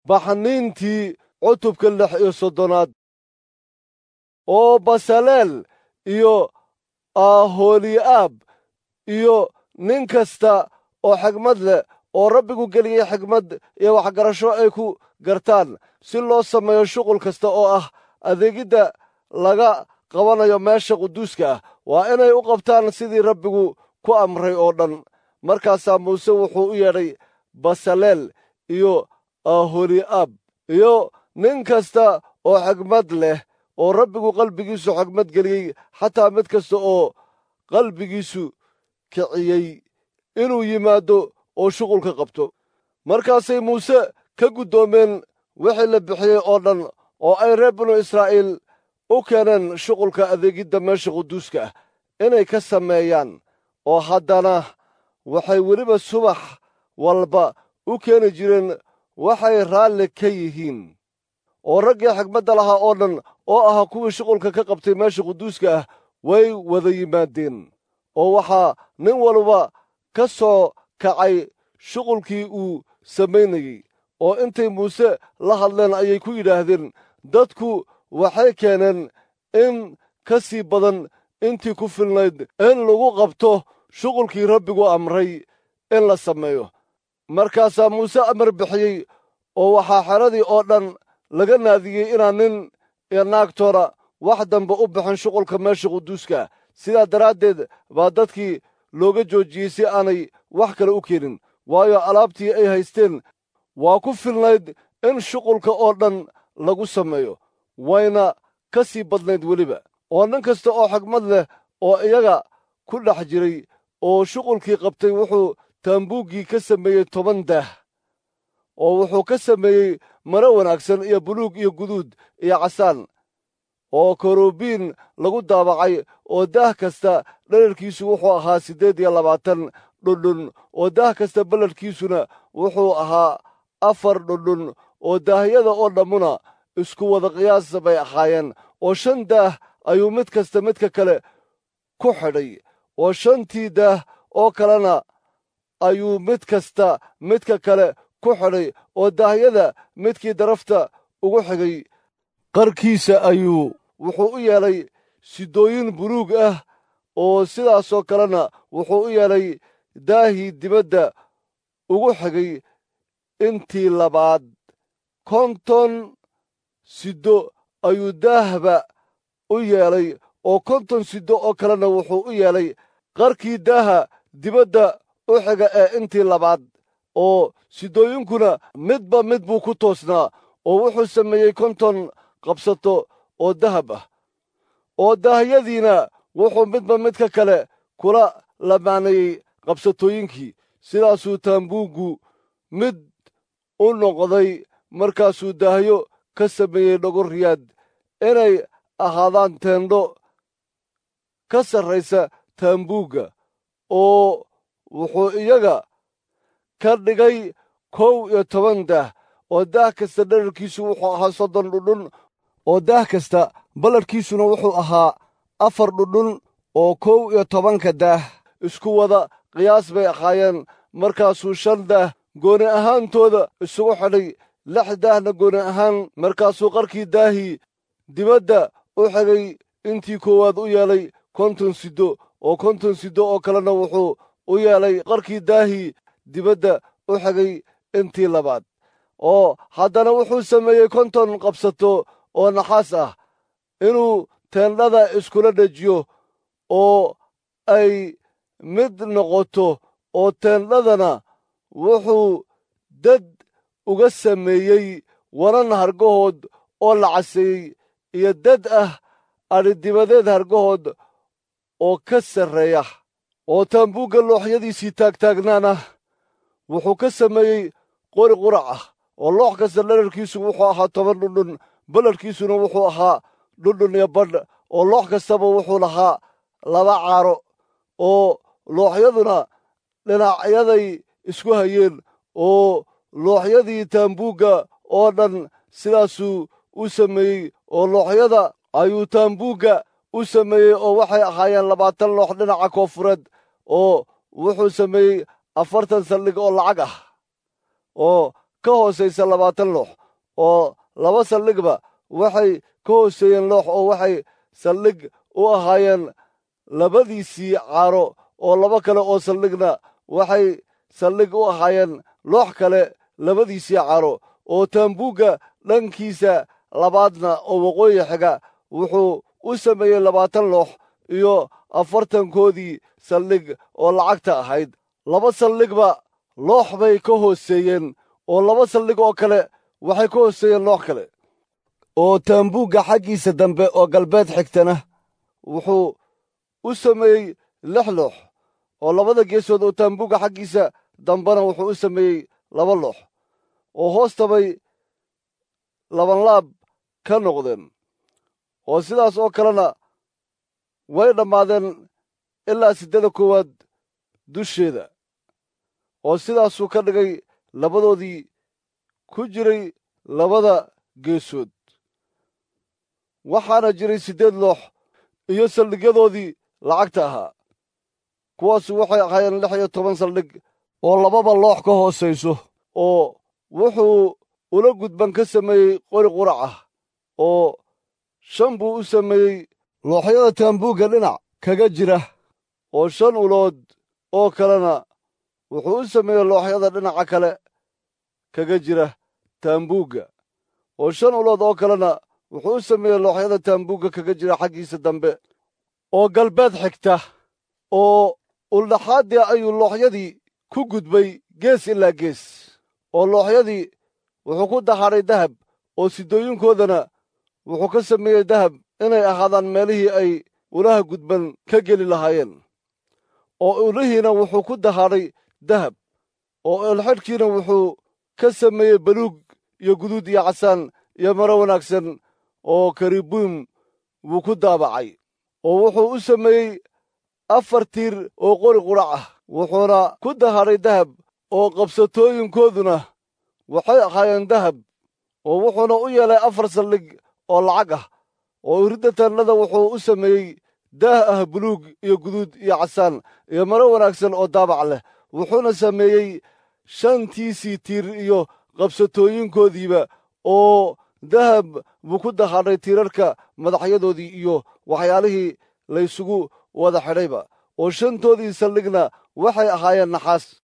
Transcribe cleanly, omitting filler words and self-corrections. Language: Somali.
baxniintii cutubka 16 oo Basaleel iyo Aholi'aab iyo nin kasta oo xigmad leh oo Rabbigu geliyey xigmad iyo waxgarasho ay ku gartaan si loo sameeyo shuqul kasta oo ah adeegidda laga qabanayo meesha quduuska ah waa inay u qabtaan sidii Rabbigu ku amray oo dhan. markaasaa muuse wuxuu u yeedhay Basaleel iyo Aholi'aab iyo nin kasta oo xigmad leh oo Rabbigu qalbigiisu xigmad geliyey, xataa mid kasta oo qalbigiisu kiciyey inuu yimaado oo shuqulka qabto. markaasay muuse ka guddoomeen wixii la bixiyey oo dhan oo ay reer binu Israa'iil u keeneen shuqulka adeegidda meesha quduuska ah inay ka sameeyaan. oo haddana waxay weliba subax walba u keeni jireen waxay raalli ka yihiin. oo raggii xigmadda lahaa oo dhan oo ahaa kuwii shuqulka ka qabtay meesha quduuska ah way wada yimaadeen. oo waxaa nin walba ka soo kacay shuqulkii uu samaynayey. oo intay muuse la hadleen ayay ku yidhaahdeen, dadku waxay keeneen in ka sii badan intii ku filnayd in lagu qabto shuqulkii Rabbigu amray in la sameeyo. markaasaa muuse amar bixiyey oo waxaa xeradii oo dhan laga naadiyey inaan nin iyo naagtoona wax dambe u bixin shuqulka meesha quduuska ah. sidaa daraaddeed baa dadkii looga joojiyey si aanay wax kale u keenin, waayo alaabtii ay haysteen waa ku filnayd in shuqulka oo dhan lagu sameeyo, wayna ka sii badnayd weliba. oo nin kasta oo xigmad leh oo iyaga ku dhex jiray oo shuqulkii qabtay wuxuu taambuuggii ka sameeyey 10 daah. oo wuxuu ka sameeyey maro wanaagsan iyo buluug iyo guduud iyo casaan oo korubiin lagu daabacay. oo daah kasta dherarkiisu wuxuu ahaa 28 dhundhun, oo daah kasta balladhkiisuna wuxuu ahaa 4 dhundhun. oo daahyada oo dhammuna isku wada qiyaas bay ahaayeen. oo 5 daah ayuu mid kasta midka kale ku xidhay, oo 5tii daah oo kalena ayuu mid kasta midka kale ku xidhay. oo daahyada midkii darafta ugu xigay qarkiisa ayuu wuxuu u yeelay sidooyin buluug ah. oo sidaasoo kalena wuxuu u yeelay daahii dibadda ugu xigay intii labaad. 50 sido ayuu daahba u yeelay, oo 50 sido oo kalena wuxuu u yeelay qarkii daaha dibadda u xiga ee intii labaad. oo sidooyinkuna midba mid buu ku toosnaa. oo wuxuu sameeyey 50 qabsato oo dahab ah. oo daahyadiina wuxuu midba midka kale kula lamaanayey qabsatooyinkii. sidaasuu taambuuggu mid u noqday. markaasuu daahyo ka sameeyey dhogorriyaad inay ahaadaan teendho ka sarraysa taambuugga. oo wuxuu iyaga ka dhigay 11 daah. oo daah kasta dherarkiisu wuxuu ahaa 30 dhundhun. oo daah kasta balladhkiisuna wuxuu ahaa 4 dhundhun. oo 11 daah isku wada qiyaas bay ahaayeen. markaasuu 5 daah gooni ahaantooda isugu xidhay, 6 daahna gooni ahaan. markaasuu qarkii daahii dibadda u xigay intii koowaad u yeelay 50 sido, oo 50 sido oo kalena wuxuu u yeelay qarkii daahii dibadda u xigay intii labaad. oo haddana wuxuu sameeyey 50 qabsato oo naxaas ah inuu teendhada iskula dhejiyo oo ay mid noqoto. oo teendhadana wuxuu dad uga sameeyey wanan hargahood oo la caseeyey iyo dad ah adhidibadeed hargahood oo ka sarreeya. oo taambuugga looxyadiisii taagtaagnaana wuxuu ka sameeyey qori qurac ah. oo loox kasta dherarkiisu wuxuu ahaa 10 dhundhun, balladhkiisuna wuxuu ahaa dhundhun iyo badh. oo loox kastaba wuxuu lahaa 2 caaro. oo looxyaduna dhinacyaday isku hayeen. oo looxyadii taambuugga oo dhan sidaasuu u sameeyey. oo looxyada ayuu taambuugga u sameeyey oo waxay ahaayeen 20 loox dhinaca koonfureed. oo wuxuu sameeyey 40 saldhig oo lacag ah. oo ka hoosaysa 20 loox oo 2 saldhigba waxay ka hooseeyeen loox oo waxay saldhig u ahaayeen labadiisii caaro oo 2 kale oo saldhigna waxay saldhig u ahaayeen loox kale labadiisii caaro oo taambuugga dhankiisa labaadna oo waqooyi xiga wuxuu u sameeyey 20 loox iyo 40koodii saldhig oo lacagta ahayd 2 saldhigba loox bay ka hooseeyeen oo 2 saldhig oo kale waxay ka hooseeyeen loox kale oo taambuugga xaggiisa dambe oo galbeed xigtana wuxuu u sameeyey 6 loox oo 2 geesood oo taambuugga xaggiisa dambena wuxuu u sameeyey 2 loox oo hoostabay labanlaab ka noqdeen oo sidaas oo kalena way dhammaadeen ilaa 8 dusheeda oo sidaasuu ka dhigay labadoodii ku jiray 2 geesood waxaana jiray 8 loox iyo saldhigyadoodii lacagta ahaa kuwaasu waxay ahaayeen 16 saldhig oo 2 loox ka hoosayso oo wuxuu ula gudban ka sameeyey qori qurac ah oo 5 buu u sameeyey looxyada taambuugga dhinac kaga jira oo 5 ulood oo kalena wuxuu u sameeyey looxyada dhinaca kale kaga jira taambuugga oo 5 ulood oo kalena wuxuu u sameeyey looxyada taambuugga kaga jira xaggiisa dambe oo galbeed xigta oo uldhaxaaddii ayuu looxyadii ku gudbay gees ilaa gees oo looxyadii wuxuu ku dahaadhay dahab oo sidooyinkoodana wuxuu ka sameeyey dahab inay ahaadaan meelihii ay ulaha gudban ka geli lahaayeen oo ulihiina wuxuu ku dahaadhay dahab oo eelxidhkiina wuxuu ka sameeyey baluug iyo guduud iyo casaan iyo maro wanaagsan oo karibuum wuu ku daabacay oo wuxuu u sameeyey 4 tiir oo qori qurac ah wuxuuna ku dahaadhay dahab oo qabsatooyinkooduna waxay ahaayeen dahab oo wuxuuna u yeelay 4 saldhig oo lacag ah oo iridda teennada wuxuu u sameeyey daah ah buluug iyo guduud iyo casaan iyo maro wanaagsan oo daabac leh wuxuuna sameeyey 5tiisii tiir iyo qabsatooyinkoodiiba oo dahab buu ku dahaadhay tiirarka madaxyadoodii iyo waxyaalihii laysugu wada xidhayba oo 5toodii saldhigna waxay ahaayeen naxaas